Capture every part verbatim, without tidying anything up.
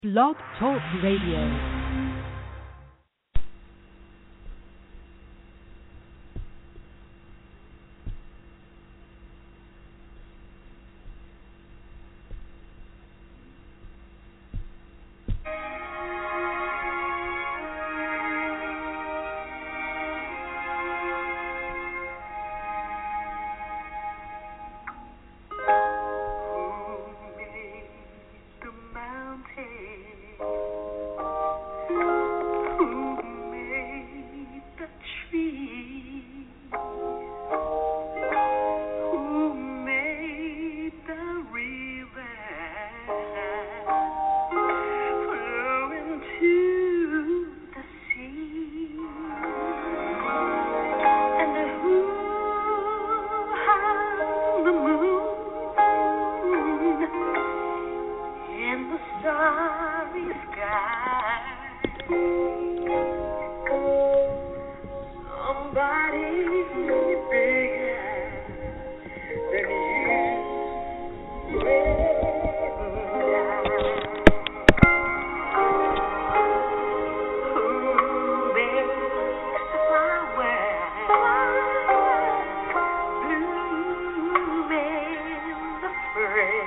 Blog Talk Radio.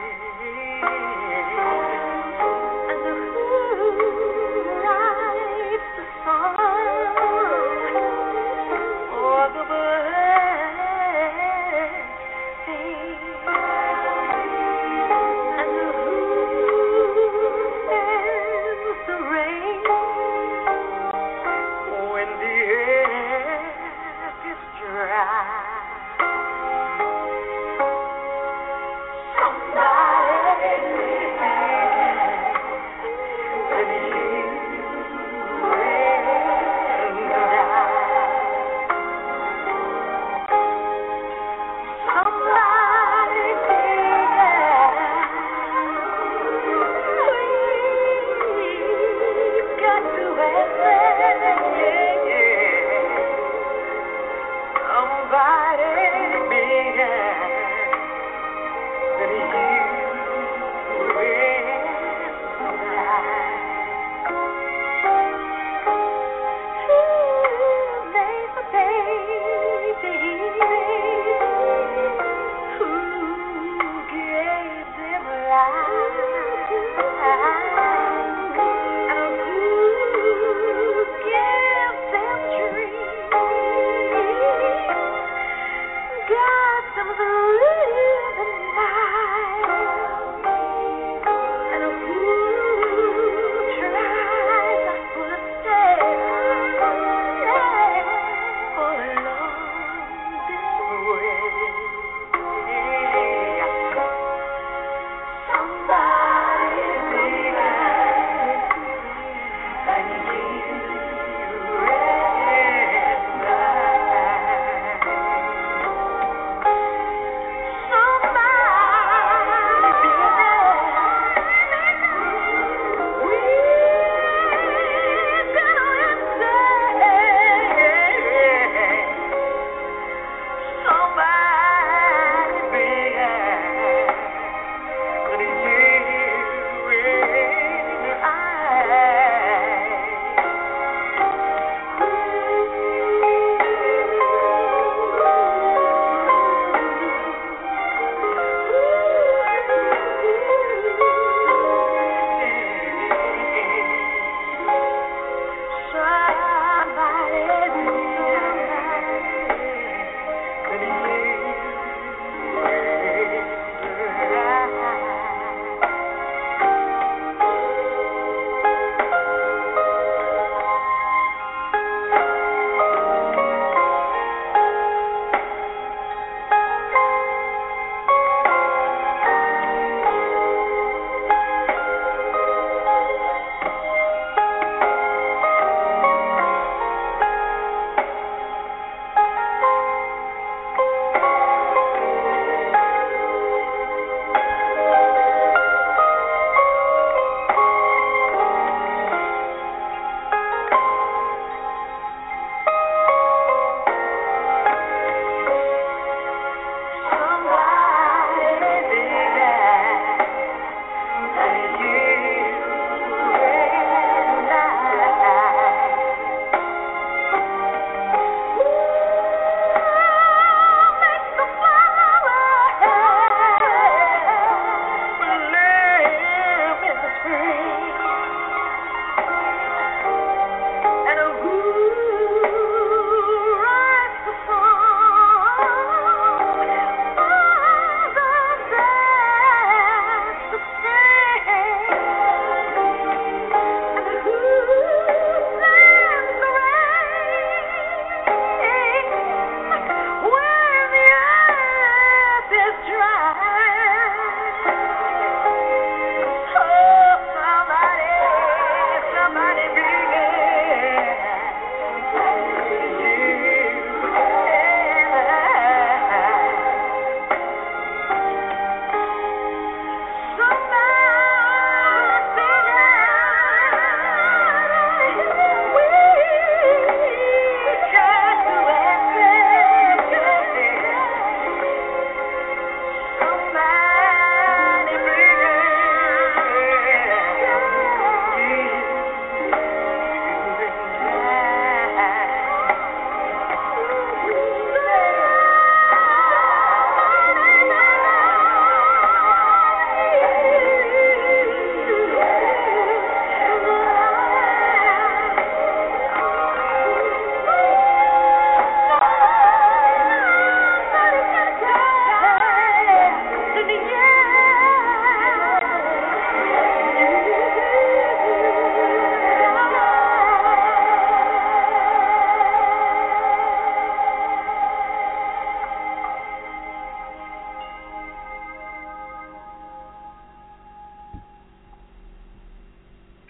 And who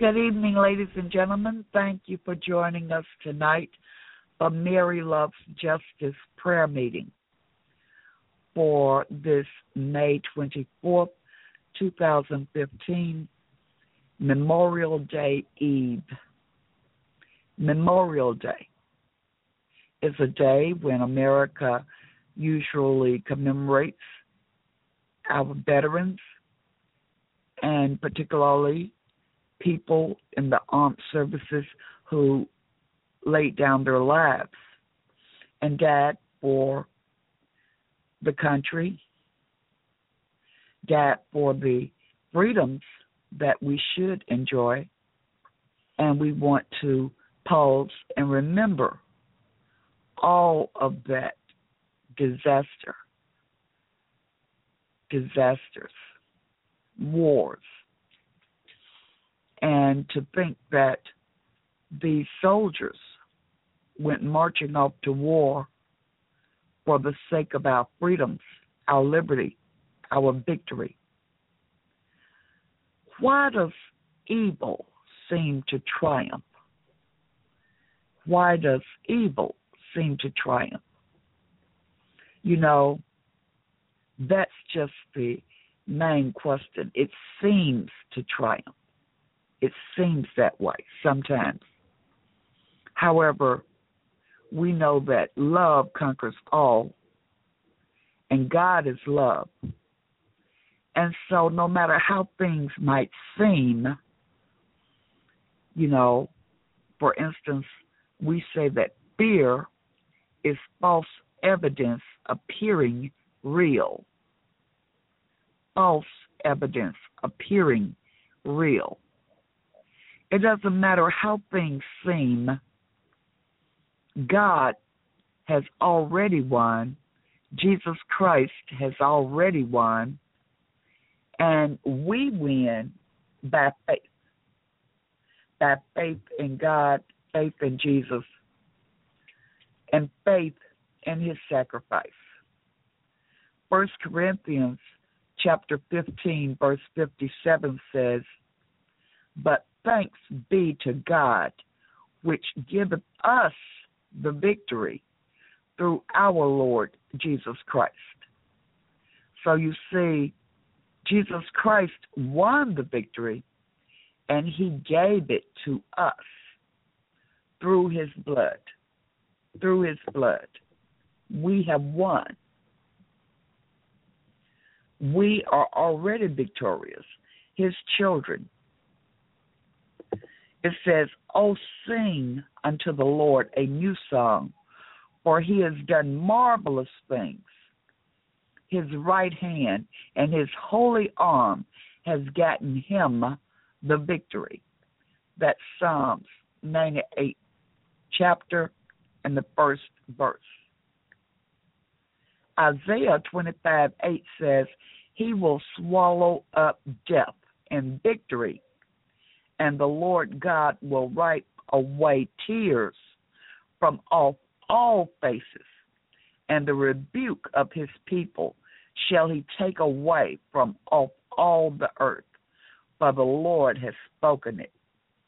Good evening, ladies and gentlemen. Thank you for joining us tonight for Mary Loves Justice prayer meeting for this May twenty-fourth, twenty fifteen, Memorial Day Eve. Memorial Day is a day when America usually commemorates our veterans and particularly people in the armed services who laid down their lives and died for the country, died for the freedoms that we should enjoy, and we want to pause and remember all of that disaster, disasters, wars, and to think that these soldiers went marching off to war for the sake of our freedoms, our liberty, our victory. Why does evil seem to triumph? Why does evil seem to triumph? You know, that's just the main question. It seems to triumph. It seems that way sometimes. However, we know that love conquers all, and God is love. And so no matter how things might seem, you know, for instance, we say that fear is false evidence appearing real. False evidence appearing real. It doesn't matter how things seem, God has already won. Jesus Christ has already won. And we win by faith. By faith in God, faith in Jesus, and faith in his sacrifice. First Corinthians chapter fifteen, verse fifty-seven says, "But thanks be to God, which giveth us the victory through our Lord Jesus Christ." So you see, Jesus Christ won the victory, and he gave it to us through his blood. Through his blood. We have won. We are already victorious, his children. It says, "Oh, sing unto the Lord a new song, for he has done marvelous things. His right hand and his holy arm has gotten him the victory." That's Psalms ninety-eight chapter and the first verse. Isaiah twenty-five eight says, "He will swallow up death in victory, and the Lord God will wipe away tears from off all faces, and the rebuke of his people shall he take away from off all the earth, for the Lord has spoken it."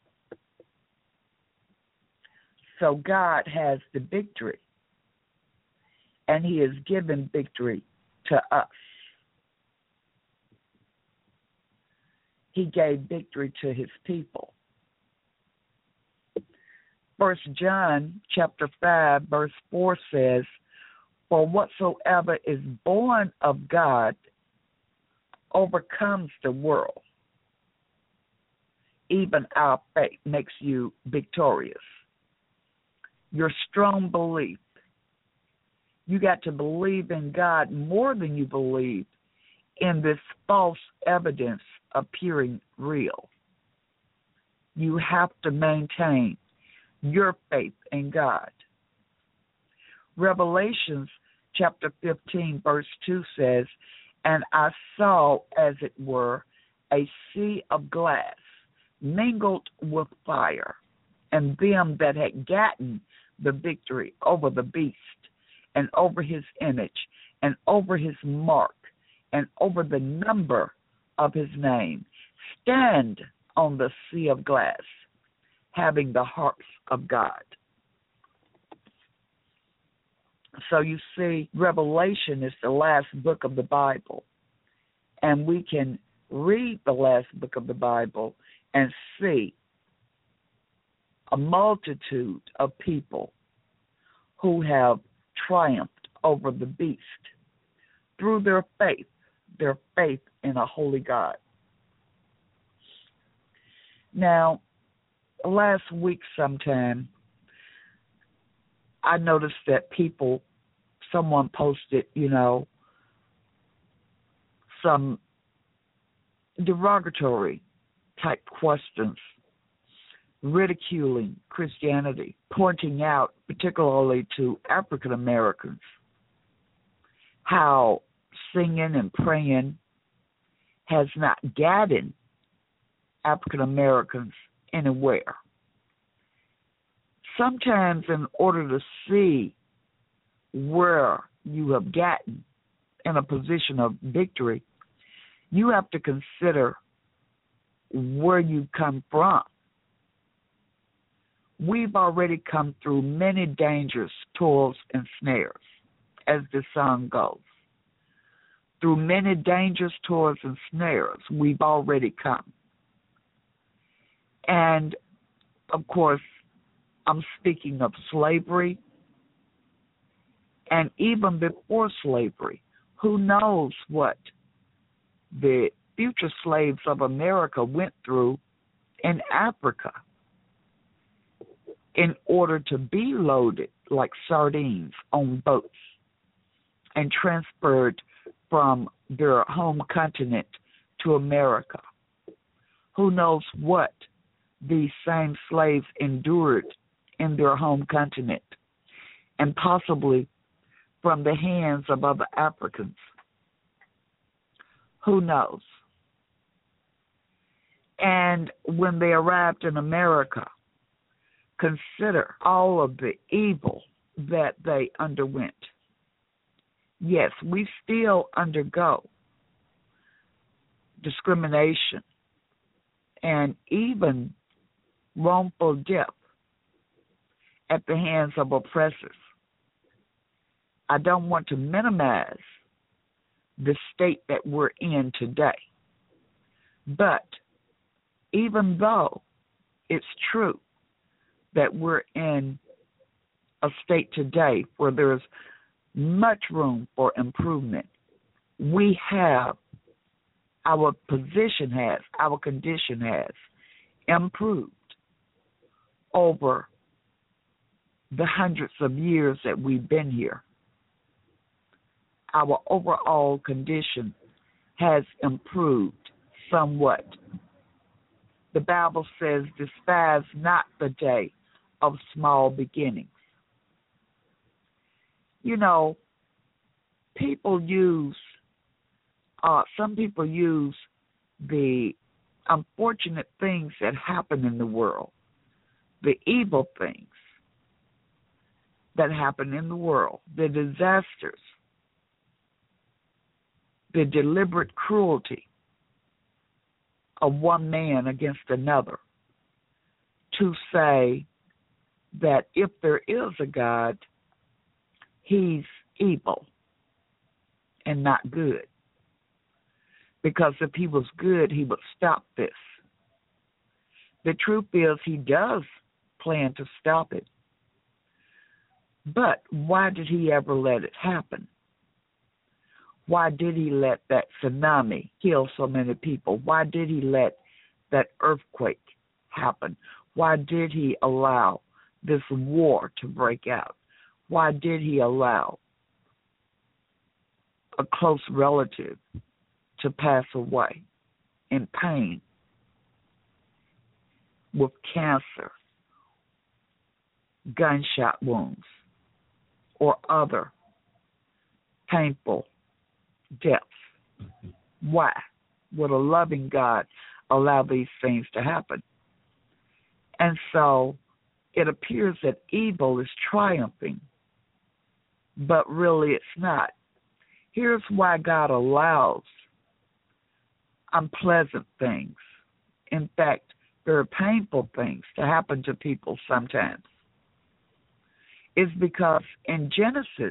So God has the victory, and he has given victory to us. He gave victory to his people. First John chapter five, verse four says, "For whatsoever is born of God overcomes the world. Even our faith makes you victorious." Your strong belief. You got to believe in God more than you believe in this false evidence appearing real. You have to maintain your faith in God. Revelations chapter fifteen, verse two says, "And I saw, as it were, a sea of glass mingled with fire, and them that had gotten the victory over the beast, and over his image, and over his mark, and over the number of his name, stand on the sea of glass, having the harps of God. So you see, Revelation is the last book of the Bible. And we can read the last book of the Bible and see a multitude of people who have triumphed over the beast through their faith, their faith in a holy God. Now, last week sometime, I noticed that people, someone posted, you know, some derogatory type questions, ridiculing Christianity, pointing out particularly to African Americans how singing and praying has not gotten African Americans anywhere. Sometimes in order to see where you have gotten in a position of victory, you have to consider where you come from. We've already come through many dangers, toils, and snares, as the song goes. Through many dangers, toils, and snares, we've already come. And, of course, I'm speaking of slavery. And even before slavery, who knows what the future slaves of America went through in Africa in order to be loaded like sardines on boats and transferred from their home continent to America. Who knows what these same slaves endured in their home continent and possibly from the hands of other Africans. Who knows? And when they arrived in America, consider all of the evil that they underwent. Yes, we still undergo discrimination and even wrongful death at the hands of oppressors. I don't want to minimize the state that we're in today. But even though it's true that we're in a state today where there's much room for improvement, we have, our position has, our condition has improved over the hundreds of years that we've been here. Our overall condition has improved somewhat. The Bible says, despise not the day of small beginnings. You know, people use, uh, some people use the unfortunate things that happen in the world, the evil things that happen in the world, the disasters, the deliberate cruelty of one man against another, to say that if there is a God, he's evil and not good. Because if he was good, he would stop this. The truth is, he does plan to stop it. But why did he ever let it happen? Why did he let that tsunami kill so many people? Why did he let that earthquake happen? Why did he allow this war to break out? Why did he allow a close relative to pass away in pain, with cancer, gunshot wounds, or other painful deaths? Why would a loving God allow these things to happen? And so it appears that evil is triumphing, but really it's not. Here's why God allows unpleasant things in fact, very painful things to happen to people sometimes, is because in Genesis,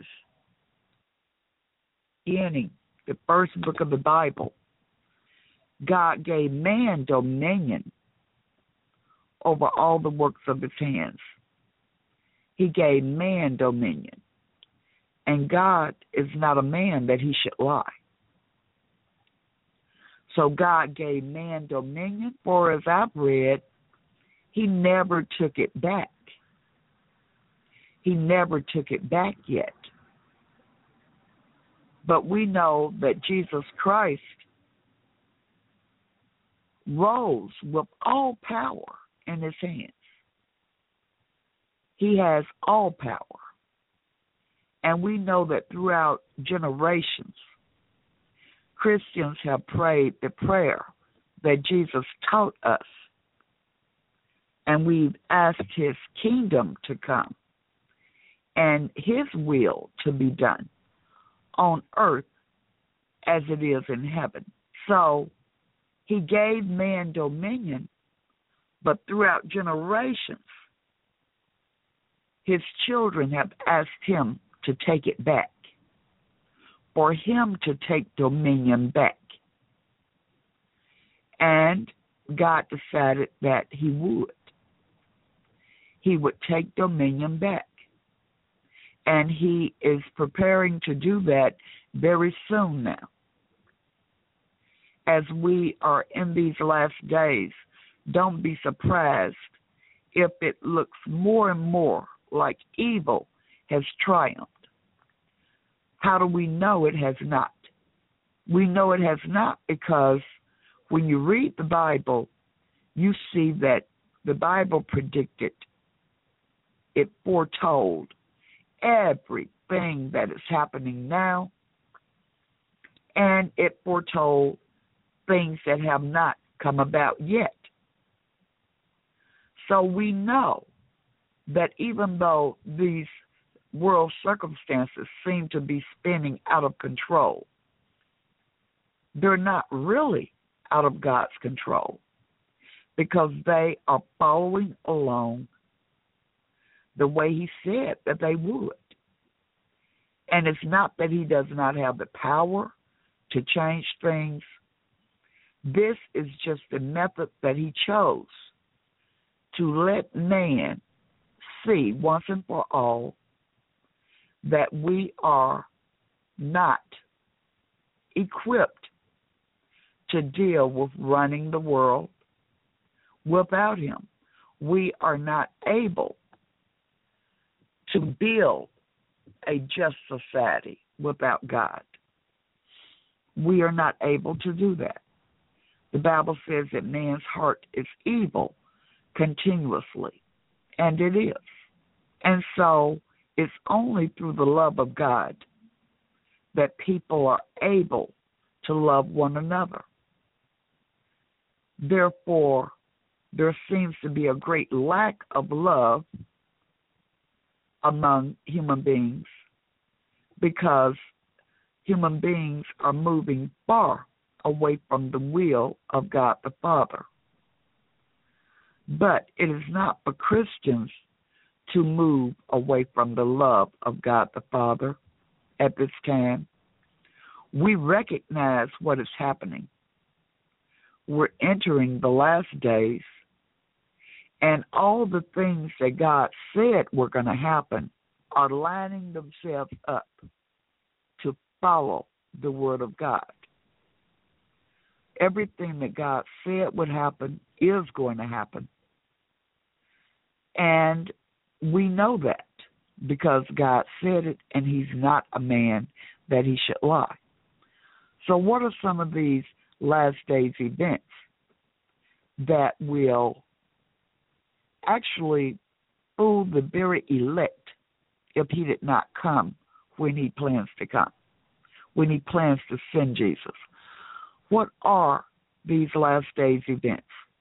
beginning, the first book of the Bible, God gave man dominion over all the works of his hands. He gave man dominion. And God is not a man that he should lie. So God gave man dominion, for as I've read, he never took it back. He never took it back yet. But we know that Jesus Christ rose with all power in his hands. He has all power. And we know that throughout generations, Christians have prayed the prayer that Jesus taught us. And we've asked his kingdom to come and his will to be done on earth as it is in heaven. So he gave man dominion, but throughout generations, his children have asked him to take it back, for him to take dominion back. And God decided that he would. He would take dominion back. And he is preparing to do that very soon now. As we are in these last days, don't be surprised if it looks more and more like evil has triumphed. How do we know it has not? We know it has not because when you read the Bible, you see that the Bible predicted, it foretold everything that is happening now, and it foretold things that have not come about yet. So we know that even though these world circumstances seem to be spinning out of control, they're not really out of God's control because they are following along the way he said that they would. And it's not that he does not have the power to change things. This is just the method that he chose to let man see once and for all that we are not equipped to deal with running the world without him. We are not able to build a just society without God. We are not able to do that. The Bible says that man's heart is evil continuously, and it is. And so it's only through the love of God that people are able to love one another. Therefore, there seems to be a great lack of love among human beings because human beings are moving far away from the will of God the Father. But it is not for Christians to move away from the love of God the Father at this time. We recognize what is happening. We're entering the last days, and all the things that God said were going to happen are lining themselves up to follow the Word of God. Everything that God said would happen is going to happen. And we know that because God said it, and he's not a man that he should lie. So what are some of these last days events that will actually fool the very elect if he did not come when he plans to come, when he plans to send Jesus? What are these last days events?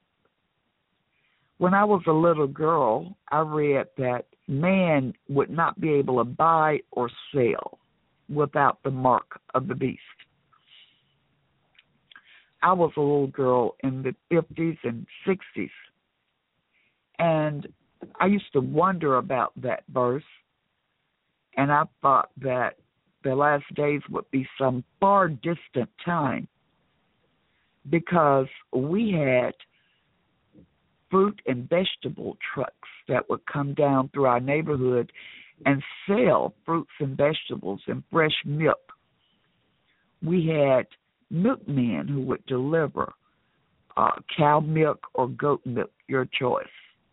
When I was a little girl, I read that man would not be able to buy or sell without the mark of the beast. I was a little girl in the fifties and sixties, and I used to wonder about that verse, and I thought that the last days would be some far distant time, because we had fruit and vegetable trucks that would come down through our neighborhood and sell fruits and vegetables and fresh milk. We had milkmen who would deliver uh, cow milk or goat milk, your choice.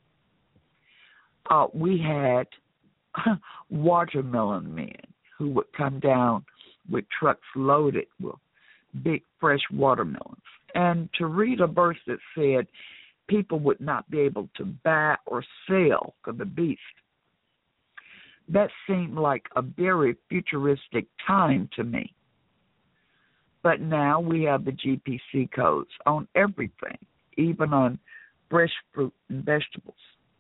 Uh, we had watermelon men who would come down with trucks loaded with big fresh watermelons. And to read a verse that said people would not be able to buy or sell for the beast, that seemed like a very futuristic time to me. But now we have the G P C codes on everything, even on fresh fruit and vegetables.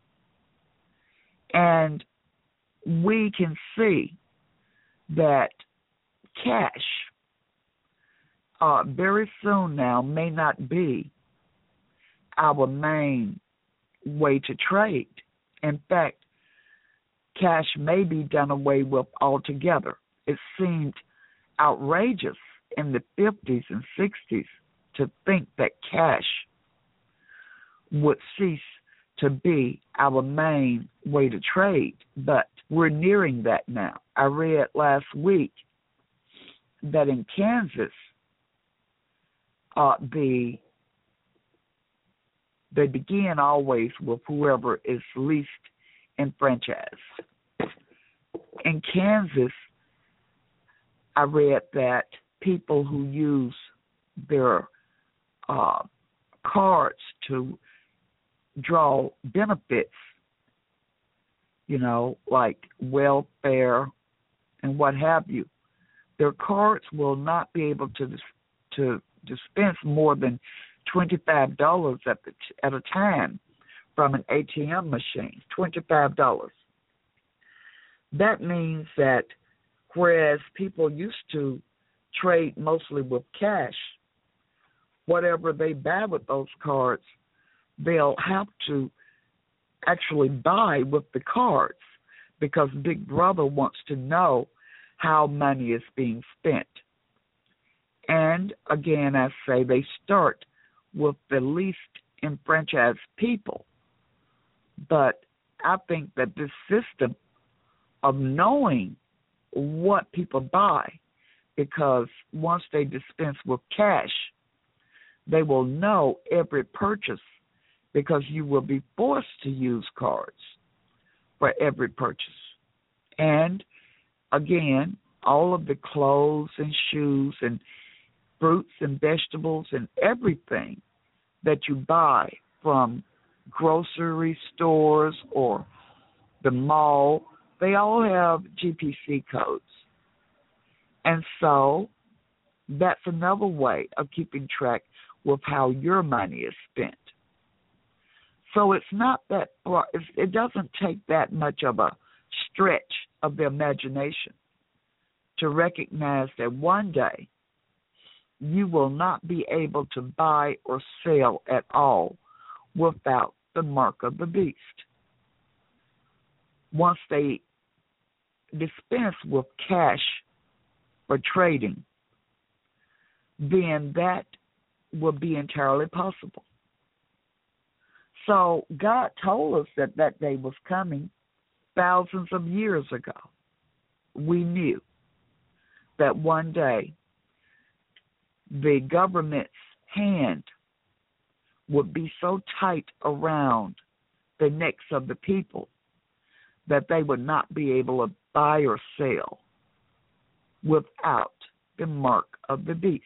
And we can see that cash uh, very soon now may not be our main way to trade. In fact, cash may be done away with altogether. It seemed outrageous in the fifties and sixties to think that cash would cease to be our main way to trade, but we're nearing that now. I read last week that in Kansas, uh, the they begin always with whoever is least enfranchised. In Kansas, I read that people who use their uh, cards to draw benefits, you know, like welfare and what have you, their cards will not be able to to dispense more than twenty-five dollars at the at a time from an A T M machine. twenty-five dollars. That means that whereas people used to trade mostly with cash, whatever they buy with those cards, they'll have to actually buy with the cards, because Big Brother wants to know how money is being spent. And again, I say they start with the least enfranchised people. But I think that this system of knowing what people buy, because once they dispense with cash, they will know every purchase, because you will be forced to use cards for every purchase. And again, all of the clothes and shoes and fruits and vegetables and everything that you buy from grocery stores or the mall, they all have G P C codes. And so that's another way of keeping track with how your money is spent. So it's not that far, it doesn't take that much of a stretch of the imagination to recognize that one day you will not be able to buy or sell at all without the mark of the beast. Once they dispense with cash for trading, then that will be entirely possible. So God told us that that day was coming thousands of years ago. We knew that one day the government's hand would be so tight around the necks of the people that they would not be able to buy or sell without the mark of the beast.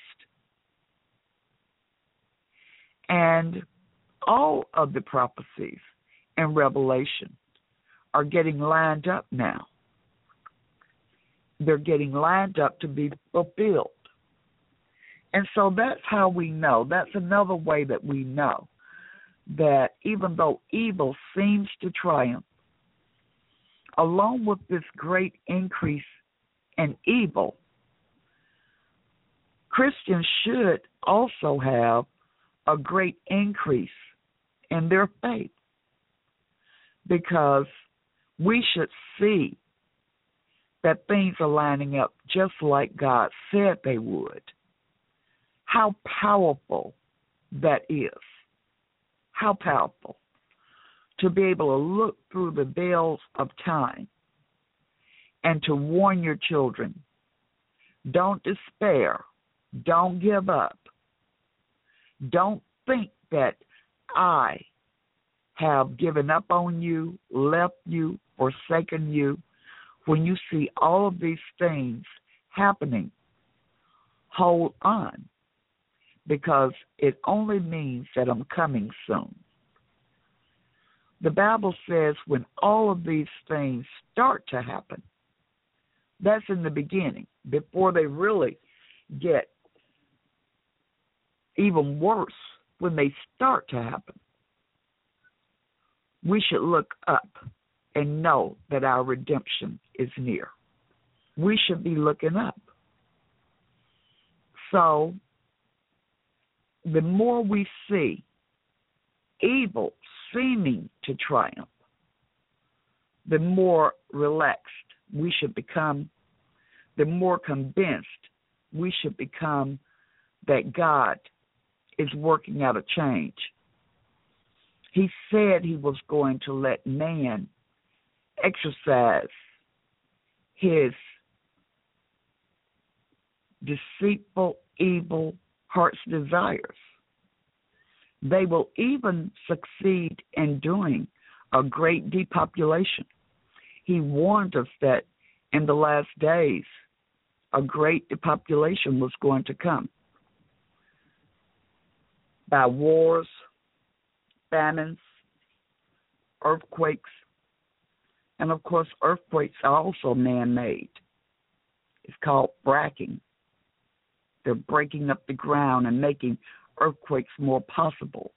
And all of the prophecies in Revelation are getting lined up now. They're getting lined up to be fulfilled. And so that's how we know. That's another way that we know that even though evil seems to triumph, along with this great increase in evil, Christians should also have a great increase in their faith, because we should see that things are lining up just like God said they would. How powerful that is. How powerful to be able to look through the veils of time and to warn your children, don't despair, don't give up, don't think that I have given up on you, left you, forsaken you. When you see all of these things happening, hold on, because it only means that I'm coming soon. The Bible says when all of these things start to happen, that's in the beginning, before they really get even worse, when they start to happen. We should look up and know that our redemption is near. We should be looking up. So, the more we see evil seeming to triumph, the more relaxed we should become, the more convinced we should become that God is working out a change. He said he was going to let man exercise his deceitful, evil heart's desires. They will even succeed in doing a great depopulation. He warned us that in the last days, a great depopulation was going to come by wars, famines, earthquakes, and of course earthquakes are also man-made. It's called fracking. They're breaking up the ground and making earthquakes more possible.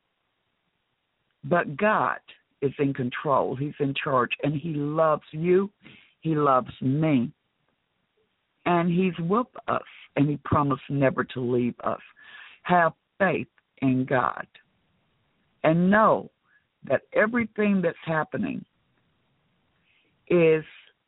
But God is in control. He's in charge, and he loves you. He loves me. And he's with us, and he promised never to leave us. Have faith in God, and know that everything that's happening is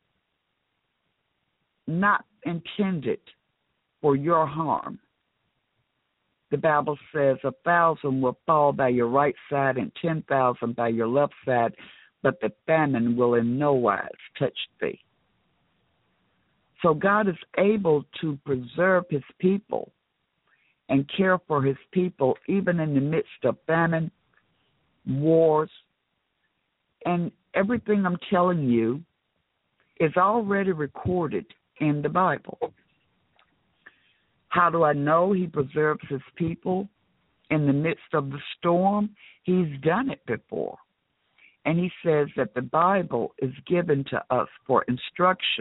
not intended for your harm. The Bible says a thousand will fall by your right side and ten thousand by your left side, but the famine will in no wise touch thee. So God is able to preserve his people and care for his people even in the midst of famine, wars, and everything I'm telling you is already recorded in the Bible. How do I know he preserves his people in the midst of the storm? He's done it before. And he says that the Bible is given to us for instruction.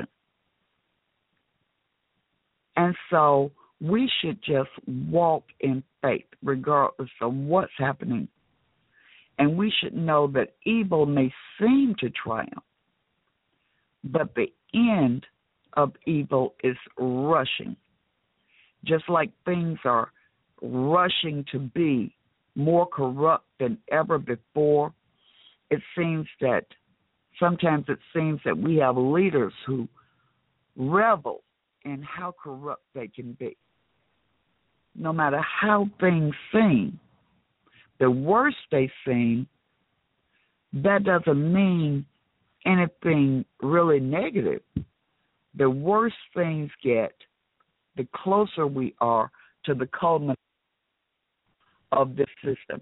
And so we should just walk in faith regardless of what's happening. And we should know that evil may seem to triumph, but the end of evil is rushing. Just like things are rushing to be more corrupt than ever before, it seems that sometimes it seems that we have leaders who revel in how corrupt they can be. No matter how things seem, the worse they seem, that doesn't mean anything really negative. The worse things get, the closer we are to the culmination of this system.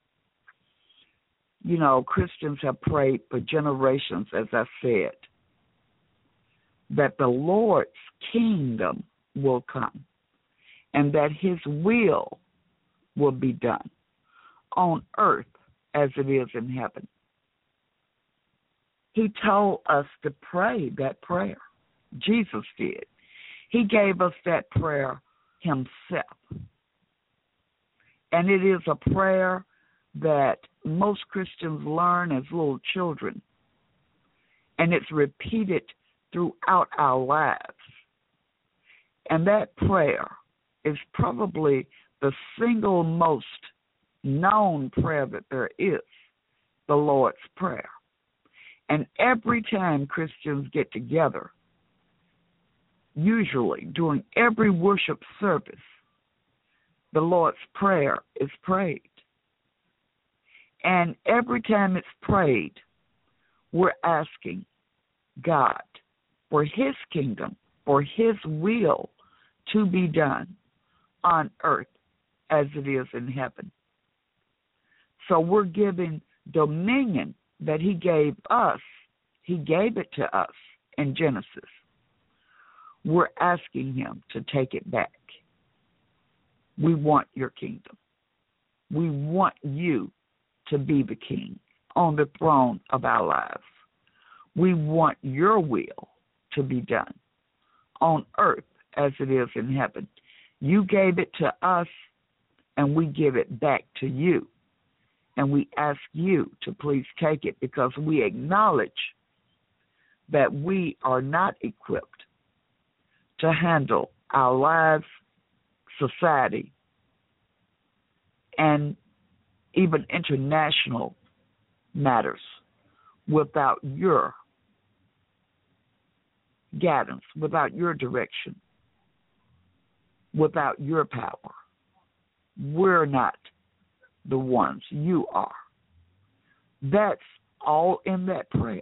You know, Christians have prayed for generations, as I said, that the Lord's kingdom will come and that his will will be done on earth as it is in heaven. He told us to pray that prayer. Jesus did. He gave us that prayer himself. And it is a prayer that most Christians learn as little children. And it's repeated throughout our lives. And that prayer is probably the single most known prayer that there is, the Lord's Prayer. And every time Christians get together, usually during every worship service, the Lord's Prayer is prayed. And every time it's prayed, we're asking God for His kingdom, for His will to be done on earth as it is in heaven. So we're giving dominion that He gave us. He gave it to us in Genesis. We're asking Him to take it back. We want your kingdom. We want you to be the king on the throne of our lives. We want your will to be done on earth as it is in heaven. You gave it to us, and we give it back to you. And we ask you to please take it, because we acknowledge that we are not equipped to handle our lives, society, and even international matters without your guidance, without your direction, without your power. We're not the ones. You are. That's all in that prayer.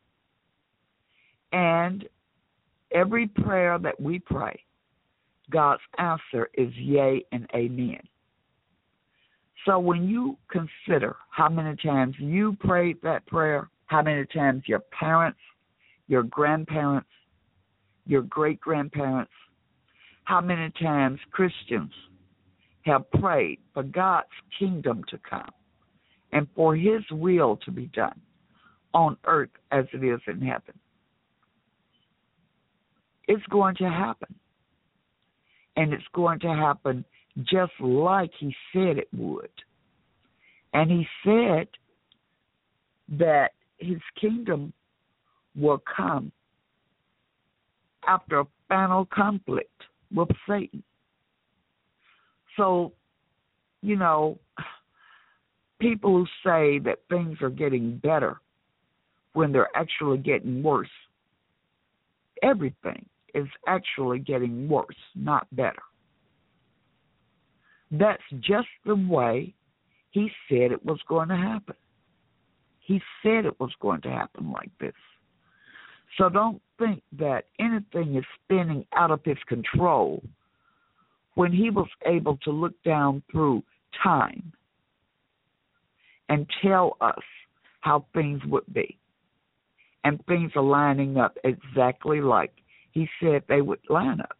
And every prayer that we pray, God's answer is yea and amen. So when you consider how many times you prayed that prayer, how many times your parents, your grandparents, your great-grandparents, how many times Christians have prayed for God's kingdom to come and for His will to be done on earth as it is in heaven. It's going to happen. And it's going to happen just like He said it would. And He said that His kingdom will come after a final conflict with Satan. So, you know, people who say that things are getting better when they're actually getting worse, everything is actually getting worse, not better. That's just the way He said it was going to happen. He said it was going to happen like this. So don't think that anything is spinning out of His control when He was able to look down through time and tell us how things would be. And things are lining up exactly like He said they would line up.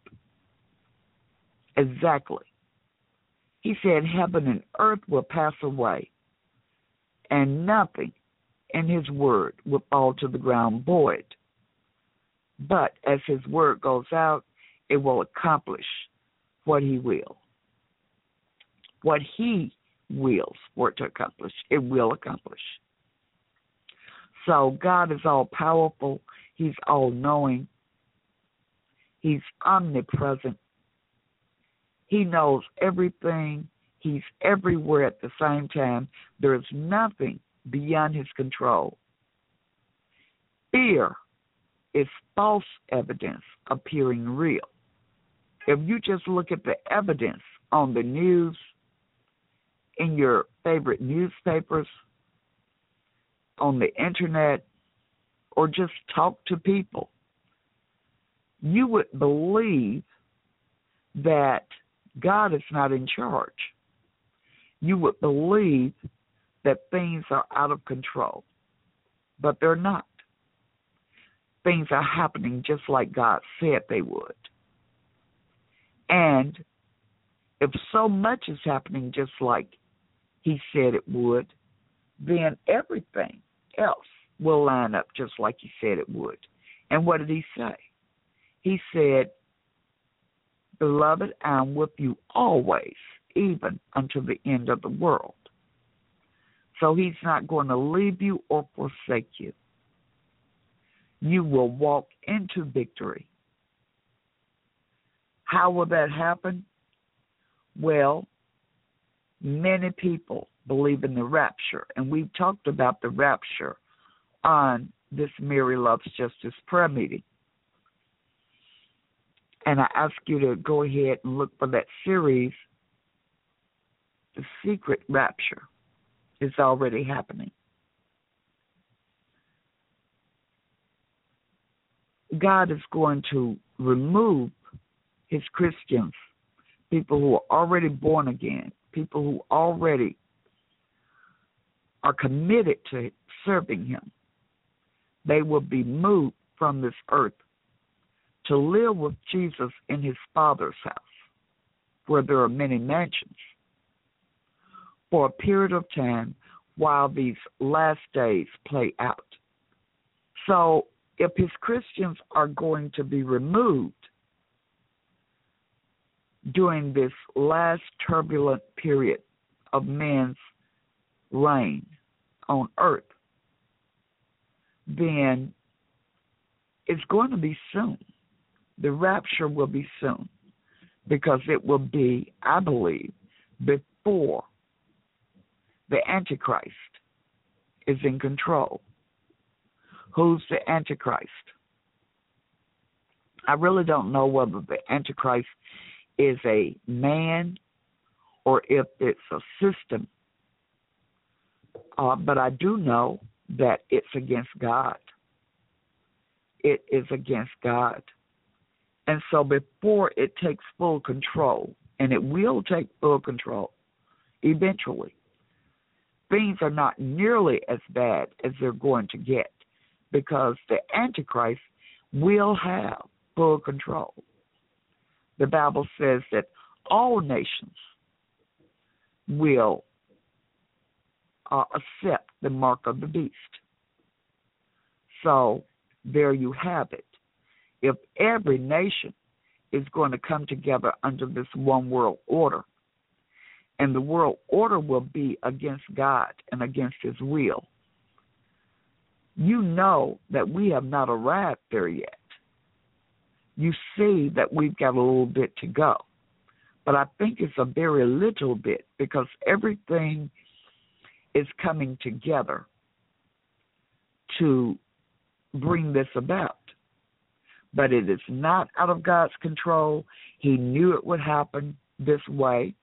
Exactly. He said heaven and earth will pass away, and nothing in His word will fall to the ground void. But as His word goes out, it will accomplish what He will. What He wills for it to accomplish, it will accomplish. So God is all-powerful. He's all-knowing. He's omnipresent. He knows everything. He's everywhere at the same time. There is nothing beyond His control. Fear is false evidence appearing real. If you just look at the evidence on the news, in your favorite newspapers, on the internet, or just talk to people, you would believe that God is not in charge. You would believe that things are out of control, but they're not. Things are happening just like God said they would. And if so much is happening just like He said it would, then everything else will line up just like He said it would. And what did He say? He said, "Beloved, I am with you always, even unto the end of the world." So He's not going to leave you or forsake you. You will walk into victory. How will that happen? Well, many people believe in the rapture, and we've talked about the rapture on this Mary Loves Justice prayer meeting. And I ask you to go ahead and look for that series, The Secret Rapture. It's already happening. God is going to remove his Christians, people who are already born again, people who already are committed to serving him. They will be moved from this earth to live with Jesus in his Father's house, where there are many mansions, for a period of time while these last days play out. So if his Christians are going to be removed during this last turbulent period of man's reign on earth, then it's going to be soon. The rapture will be soon, because it will be, I believe, before the Antichrist is in control. Who's the Antichrist? I really don't know whether the Antichrist is a man or if it's a system, uh, but I do know that it's against God. It is against God. And so before it takes full control, and it will take full control eventually, things are not nearly as bad as they're going to get, because the Antichrist will have full control. The Bible says that all nations will uh, accept the mark of the beast. So there you have it. If every nation is going to come together under this one world order, and the world order will be against God and against his will, you know that we have not arrived there yet. You see that we've got a little bit to go. But I think it's a very little bit, because everything is coming together to bring this about. But it is not out of God's control. He knew it would happen this way.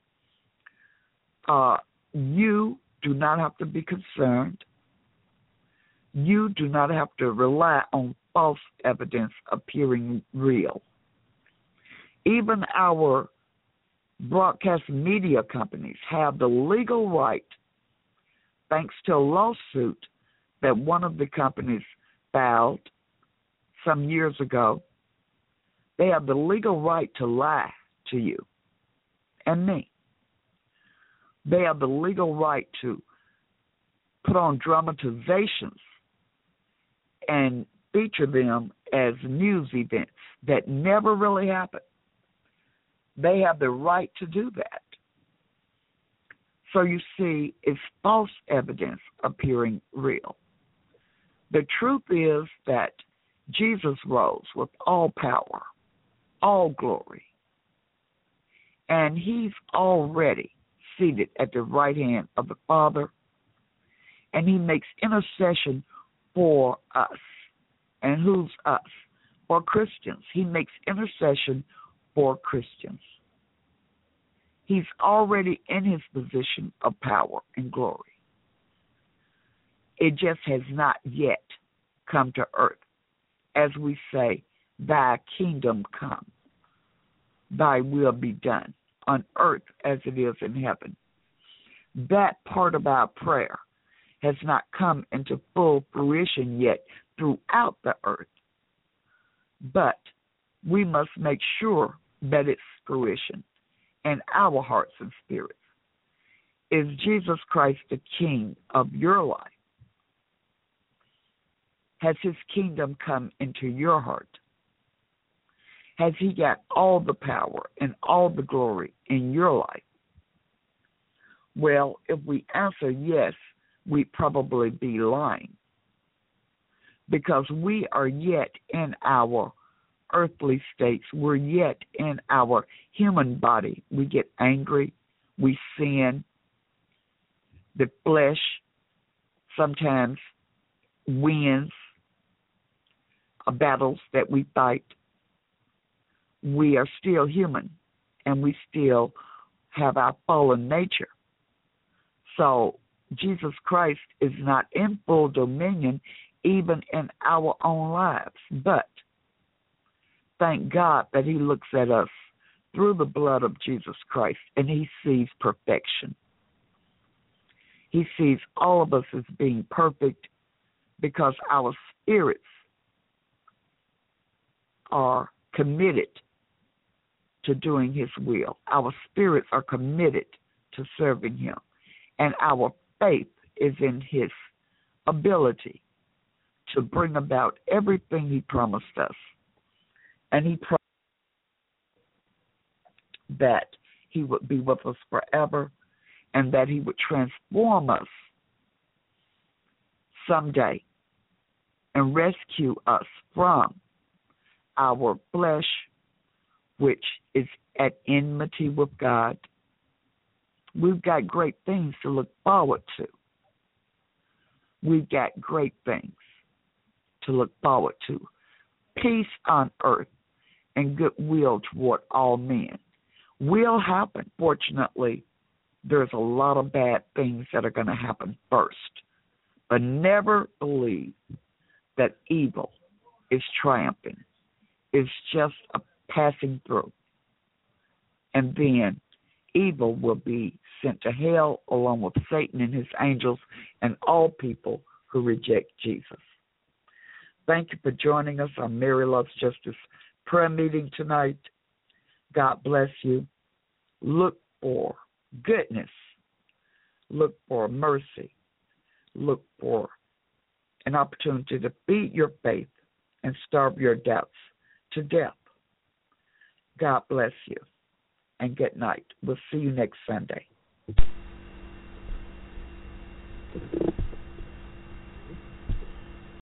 Uh, you do not have to be concerned. You do not have to rely on false evidence appearing real. Even our broadcast media companies have the legal right, thanks to a lawsuit that one of the companies filed some years ago, they have the legal right to lie to you and me. They have the legal right to put on dramatizations and feature them as news events that never really happened. They have the right to do that. So you see, it's false evidence appearing real. The truth is that Jesus rose with all power, all glory, and he's already seated at the right hand of the Father, and he makes intercession for us. And who's us? For Christians. He makes intercession for Christians. He's already in his position of power and glory. It just has not yet come to earth. As we say, thy kingdom come, thy will be done on earth as it is in heaven. That part of our prayer has not come into full fruition yet throughout the earth. But we must make sure that it's fruition in our hearts and spirits. Is Jesus Christ the King of your life? Has his kingdom come into your heart? Has he got all the power and all the glory in your life? Well, if we answer yes, we'd probably be lying, because we are yet in our earthly states. We're yet in our human body. We get angry. We sin. The flesh sometimes wins battles that we fight. We are still human, and we still have our fallen nature. So Jesus Christ is not in full dominion even in our own lives. But thank God that he looks at us through the blood of Jesus Christ, and he sees perfection. He sees all of us as being perfect because our spirits are committed to doing his will. Our spirits are committed to serving him. And our faith is in his ability to bring about everything he promised us. And he promised that he would be with us forever and that he would transform us someday and rescue us from our flesh, which is at enmity with God. We've got great things to look forward to. We've got great things to look forward to. Peace on earth and goodwill toward all men will happen. Fortunately, there's a lot of bad things that are going to happen first. But never believe that evil is triumphing. It's just a passing through. And then evil will be sent to hell along with Satan and his angels and all people who reject Jesus. Thank you for joining us on Mary Loves Justice prayer meeting tonight. God bless you. Look for goodness. Look for mercy. Look for an opportunity to feed your faith and starve your doubts to death. God bless you, and good night. We'll see you next Sunday.